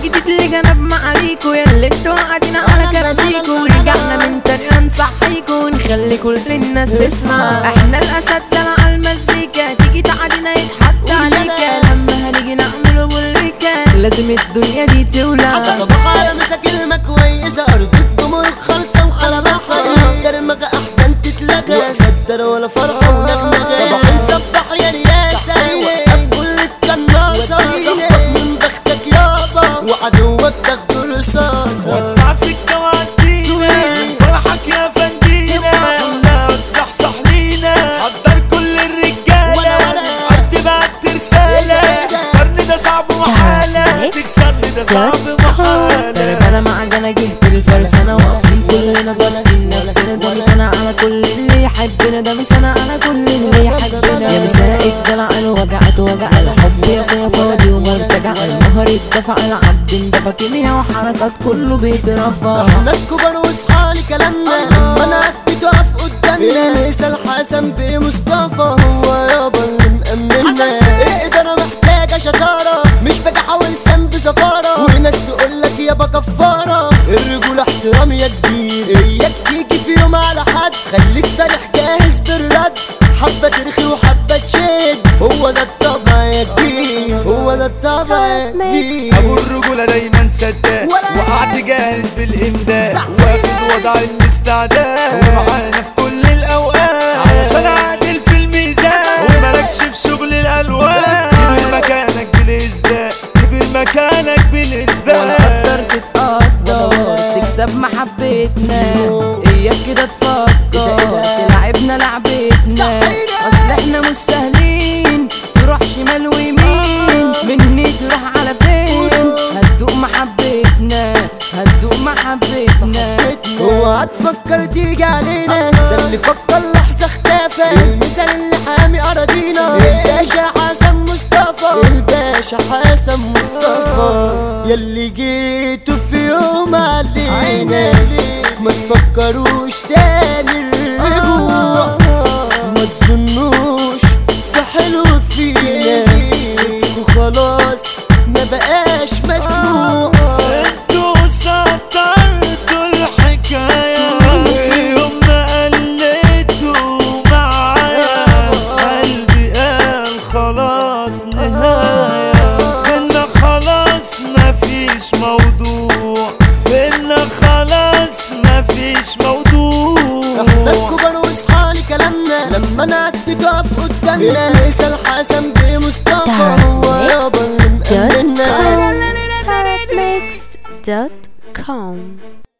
جديد اللي جنب معاليكو ياللي انتوا قاعدين على كراسيكو، ورجعنا من تاني هنصحيكو ونخلي كل الناس تسمع. احنا الاساتذة مع المزيكا، تيجي تعالينا يتحط عليكا، لما هنيجي نعمله بوليكا لازم الدنيا دي تولع. صباح على مسا كلمة كويسة، أرض الجمهور خالصة وخلاصة، درمغة أحسن تتلقى وقدر ولا فرحة ونغنغة. صباح نصبح يا رياسة وقف كل القناصة، صاحبك من بختك يابا وعدوك تاخده رصاصة. وسعت سكة وعدينا فرحك يا فندينا، كلها تصحصح لينا، حضر كل الرجالة عد بعت رسالة، تكسرني ده صعب محالة، تكسرني ده صعب محالة. دربانة مع جناجيه الفرسانة واقفين كلنا ظالمين نفسنا، ده مثنى على كل اللي يحبنا، ده مثنى على كل اللي يحبنا. يا مساء الدلع الوجعت وجع الحب يا اخويا فاضي ومرتجع، المهر اتدفع العبد اندفع، كيميا وحركات كله بيترفع. احنا الكبار وصحالي كلامنا لما انا قد تقف قدامنا، مثال حسن بمصطفى هو يابا اللي مأمنا. الإدارة محتاجة شطارة، مش باجي احاول سند سفارة، وناس تقولك يابا كفارة. الرجولة احترام يا كبير، اياك تيجي في يوم على حد، خليك صريح جاهز بالرد، حبة ترخي وحبة تشد، هو ده الطبع يا كبير، هو ده الطبع يا كبير. ابو الرجولة دايما سداد، وقعت جاهز بالامداد، واخد وضع الاستعداد، ومعانا في كل الاوقات علشان عادل في الميزان، ومالكش في شغل الالوان. كبر مكانك بالاثبات، كبر مكانك بالاثبات. تقدر تتقدر تكسب محبتنا، اياك كده تفكر تلعبنا لعبتنا، اصل احنا مش سهلين، تروح شمال ويمين مني تروح على فين، هتدوق محبتنا هتدوق محبتنا. اوعى تفكر تيجي علينا، ده اللي فكر لحظة اختفى، المثال اللي حامي اراضينا، الباشا حسن مصطفى، الباشا حسن مصطفى. ياللي جيتوا في يوم علينا ما تفكروش تاني الرجوع، ما تظنوش في حلو فينا، سيبكوا خلاص ما بقاش مسموع. انتوا سطرتوا الحكاية يوم ما قلتوا معايا، قلبي قال خلاص نهاية، بينا خلاص مفيش موضوع، بينا خلاص مفيش موضوع. احنا الكبار وصحالي كلامنا لما نعدي تقف قدامنا، مثال حسن بمصطفى هو يابا اللي مأمنا. Mixed.com